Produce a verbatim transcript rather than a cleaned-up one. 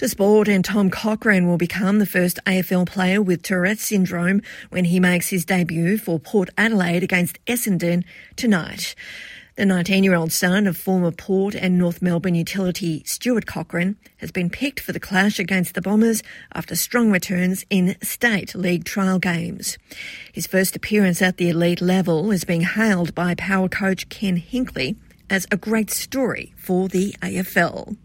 For sport, and Tom Cochrane will become the first A F L player with Tourette's syndrome when he makes his debut for Port Adelaide against Essendon tonight. The nineteen-year-old son of former Port and North Melbourne utility Stuart Cochrane has been picked for the clash against the Bombers after strong returns in state league trial games. His first appearance at the elite level is being hailed by power coach Ken Hinkley as a great story for the A F L.